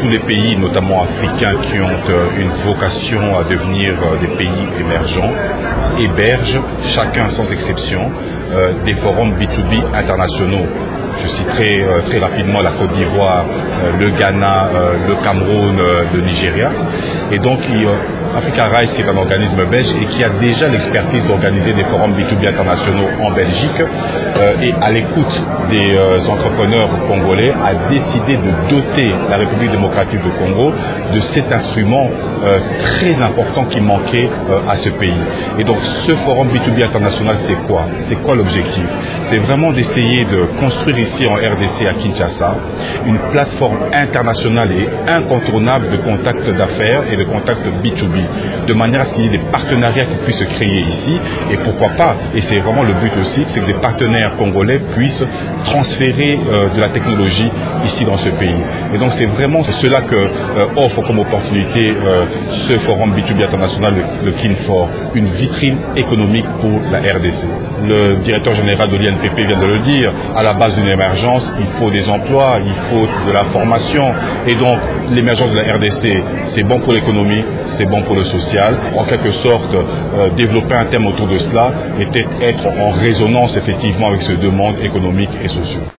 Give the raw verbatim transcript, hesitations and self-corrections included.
les pays, notamment africains, qui ont euh, une vocation à devenir euh, des pays émergents, hébergent, chacun sans exception, euh, des forums B deux B internationaux. Je citerai euh, très rapidement la Côte d'Ivoire, euh, le Ghana, euh, le Cameroun, euh, le Nigeria. Et donc, il, euh, Africa Rise, qui est un organisme belge et qui a déjà l'expertise d'organiser des forums B deux B internationaux en Belgique, euh, et à l'écoute des euh, entrepreneurs congolais, a décidé de doter la République démocratique du Congo de cet instrument euh, très important qui manquait euh, à ce pays. Et donc, ce forum B deux B international, c'est quoi? C'est quoi l'objectif? C'est vraiment d'essayer de construire ici en R D C à Kinshasa une plateforme internationale et incontournable de contacts d'affaires et de contacts B deux B, de manière à ce qu'il y ait des partenariats qui puissent se créer ici, et pourquoi pas, et c'est vraiment le but aussi, c'est que des partenaires congolais puissent transférer euh, de la technologie ici dans ce pays. Et donc c'est vraiment cela que euh, offre comme opportunité euh, ce forum B deux B international, le, le KINFOR, une vitrine économique pour la R D C. Le directeur général de l'I N P P vient de le dire, à la base d'une émergence, il faut des emplois, il faut de la formation, et donc l'émergence de la R D C, c'est bon pour l'économie, c'est bon pour le social. En quelque sorte, euh, développer un thème autour de cela et peut-être être en résonance effectivement avec ces demandes économiques et sociales.